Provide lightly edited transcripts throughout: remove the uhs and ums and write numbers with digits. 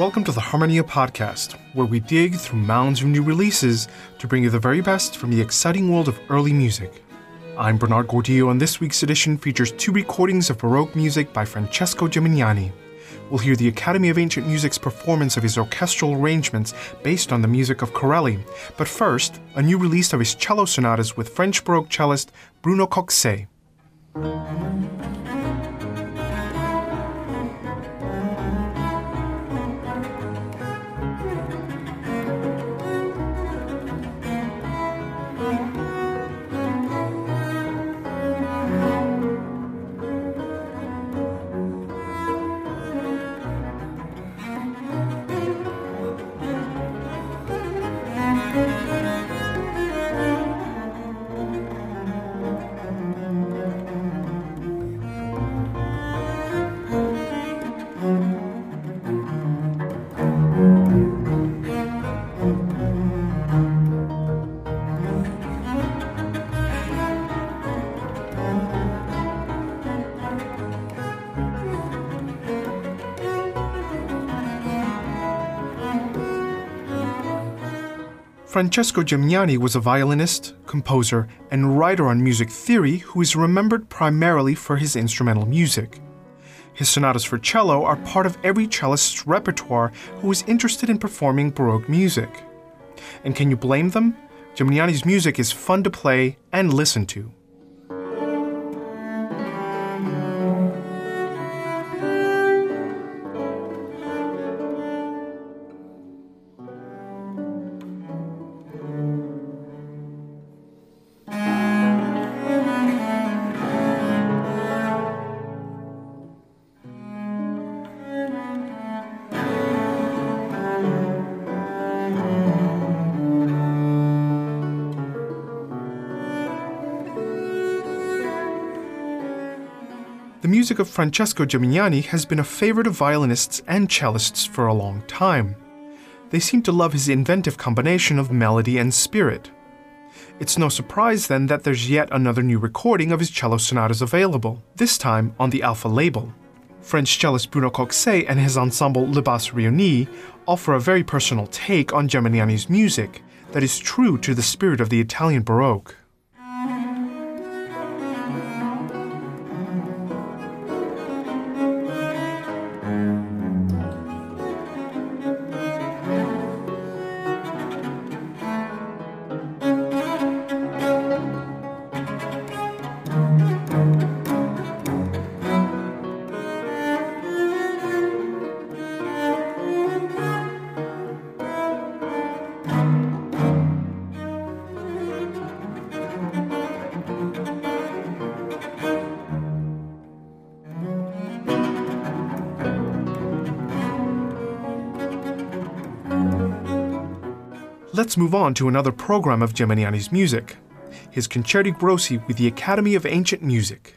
Welcome to the Harmonia Podcast, where we dig through mounds of new releases to bring you the very best from the exciting world of early music. I'm Bernard Gordillo, and this week's edition features two recordings of Baroque music by Francesco Gimignani. We'll hear the Academy of Ancient Music's performance of his orchestral arrangements based on the music of Corelli. But first, a new release of his cello sonatas with French Baroque cellist Bruno Coxet. Francesco Gimignani was a violinist, composer, and writer on music theory who is remembered primarily for his instrumental music. His sonatas for cello are part of every cellist's repertoire who is interested in performing Baroque music. And can you blame them? Gimignani's music is fun to play and listen to. The music of Francesco Gimignani has been a favorite of violinists and cellists for a long time. They seem to love his inventive combination of melody and spirit. It's no surprise then that there's yet another new recording of his cello sonatas available, this time on the Alpha label. French cellist Bruno Coxet and his ensemble Les Basses Réunies offer a very personal take on Gimignani's music that is true to the spirit of the Italian Baroque. Let's move on to another program of Gimignani's music, his Concerti Grossi with the Academy of Ancient Music.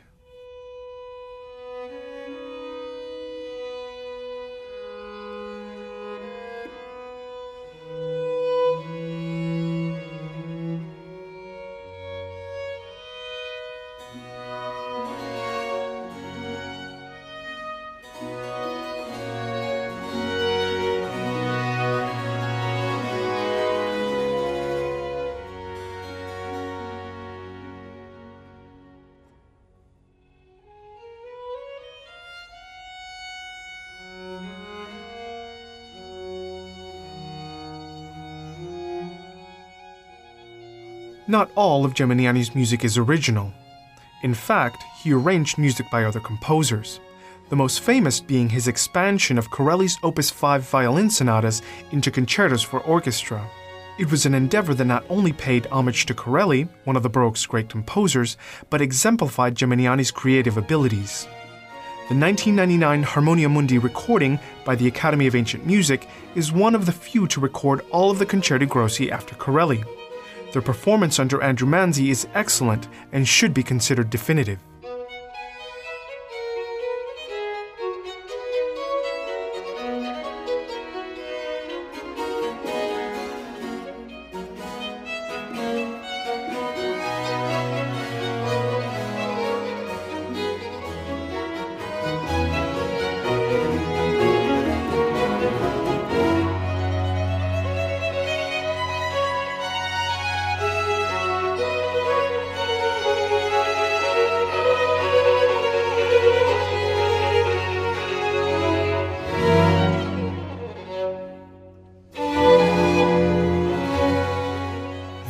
Not all of Gimignani's music is original. In fact, he arranged music by other composers, the most famous being his expansion of Corelli's Opus 5 violin sonatas into concertos for orchestra. It was an endeavor that not only paid homage to Corelli, one of the Baroque's great composers, but exemplified Gimignani's creative abilities. The 1999 Harmonia Mundi recording by the Academy of Ancient Music is one of the few to record all of the Concerti Grossi after Corelli. Their performance under Andrew Manzi is excellent and should be considered definitive.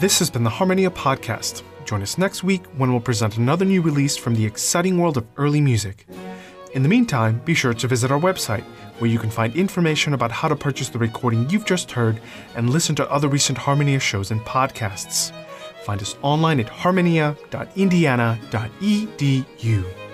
This has been the Harmonia Podcast. Join us next week when we'll present another new release from the exciting world of early music. In the meantime, be sure to visit our website, where you can find information about how to purchase the recording you've just heard and listen to other recent Harmonia shows and podcasts. Find us online at harmonia.indiana.edu.